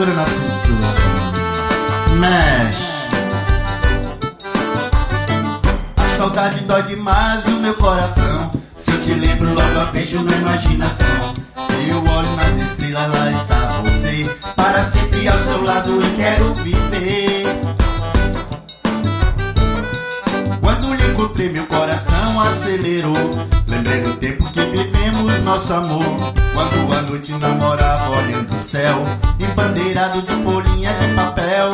cintura, na cintura. Mexe. A saudade dói demais no meu coração. Se eu te lembro, logo a vejo na imaginação. Se eu olho nas estrelas, lá está você. Para sempre ao seu lado eu quero viver. Quando lhe encontrei, meu coração acelerou. Lembrei do tempo que vivemos nosso amor. Quando a noite namorava olhando o céu, embandeirado de folhinha de papel.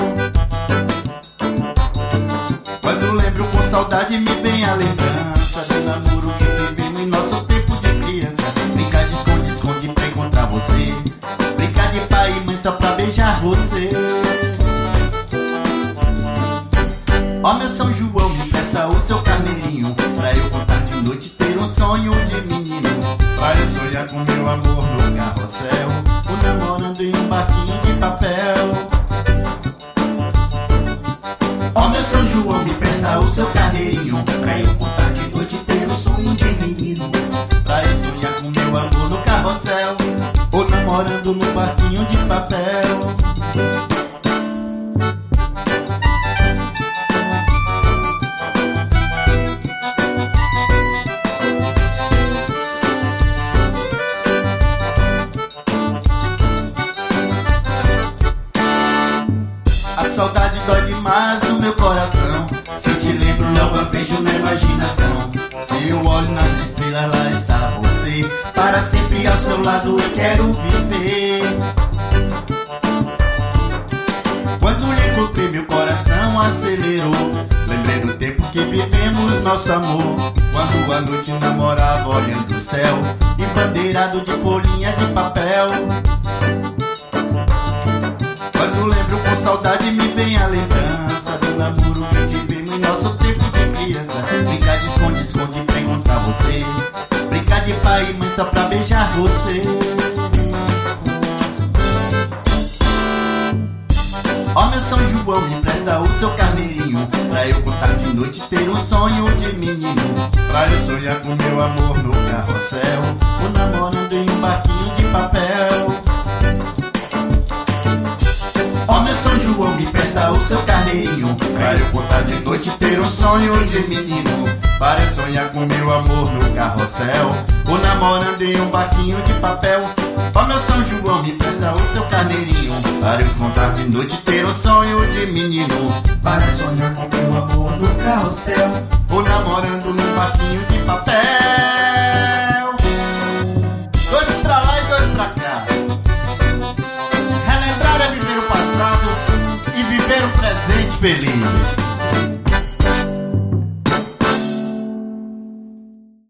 Quando lembro com saudade me vem a lembrança do namoro que tivemos em nosso tempo de criança. Brincar de esconde-esconde pra encontrar você. Brincar de pai e mãe só pra beijar você. Ó meu São João, me presta o seu carneirinho, pra eu contar de noite, ter um sonho de menino. Pra eu sonhar com meu amor no carrossel, o namorando em um barquinho de papel. Ó meu São João, me presta o seu carneirinho, pra eu contar de noite, ter um sonho de menino. Pra eu sonhar com meu amor no carrossel, o namorando no barquinho de papel. A saudade dói demais no meu coração. Se eu te lembro, logo a vejo na imaginação. Se eu olho nas estrelas, lá está você. Para sempre ao seu lado eu quero viver. Quando lhe encontrei, meu coração acelerou. Lembrei do tempo que vivemos nosso amor. Quando a noite namorava olhando o céu, embandeirado de folhinha de papel. Quando lembro com saudade me vem a lembrança do namoro que tivemos em nosso tempo de criança. Brincar de esconde-esconde pra encontrar você. Brincar de pai e mãe só pra beijar você. Ó meu São João, me presta o seu carneirinho, pra eu contar de noite, ter um sonho de menino. Pra eu sonhar com meu amor no carrossel, o namorando em um barquinho de papel. Ó meu São João, me presta o seu carneirinho, pra eu contar de noite, ter um sonho de menino. Para eu sonhar com meu amor no carrossel, o namorando em um barquinho de papel. Ó meu São João, me presta o seu carneirinho, para eu contar de noite, ter um sonho de menino. Para sonhar com meu amor no carrossel, o namorando no barquinho de papel. Dois pra lá e dois pra cá. Relembrar é viver o passado e viver o presente feliz.